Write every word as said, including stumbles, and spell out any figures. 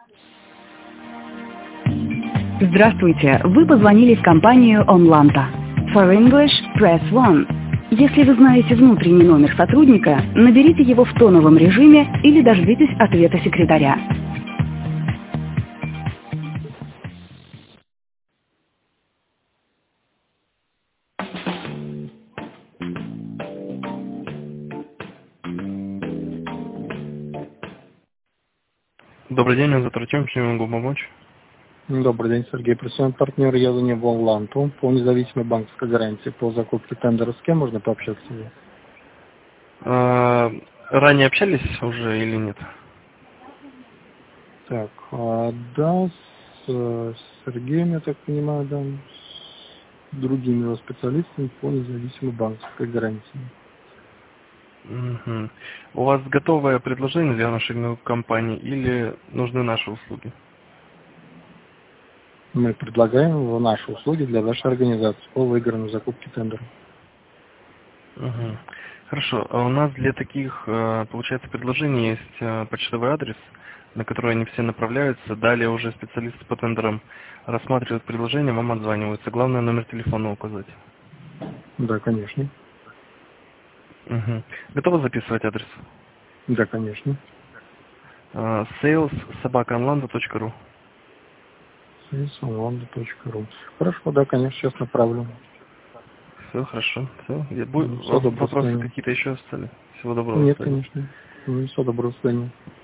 Здравствуйте, вы позвонили в компанию Onlanta. For English, press one. Если вы знаете внутренний номер сотрудника, наберите его в тоновом режиме или дождитесь ответа секретаря. Добрый день, меня зовут Артем, чем я могу помочь? Добрый день, Сергей. Профессиональный партнер, я звоню в Онланту по независимой банковской гарантии по закупке тендера. С кем можно пообщаться? А, ранее общались уже или нет? Так, а, да, с, с Сергеем, я так понимаю, да, с другими его специалистами по независимой банковской гарантии. Угу. У вас готовое предложение для нашей компании или нужны наши услуги? Мы предлагаем наши услуги для вашей организации по выигранной закупке тендера. Угу. Хорошо. А у нас для таких, получается, предложений есть почтовый адрес, на который они все направляются. Далее уже специалисты по тендерам рассматривают предложения, вам отзваниваются. Главное номер телефона указать. Да, конечно. Угу. Готовы записывать адрес? Да, конечно. сейлс собака онланда точка ру. сейлс онланда точка ру. Хорошо, да, конечно, сейчас направлю. Все хорошо. Все. Всего доброго, Вопросы свидания. какие-то еще остались? Всего доброго. Нет, Свидания. конечно. Всего доброго, свидания.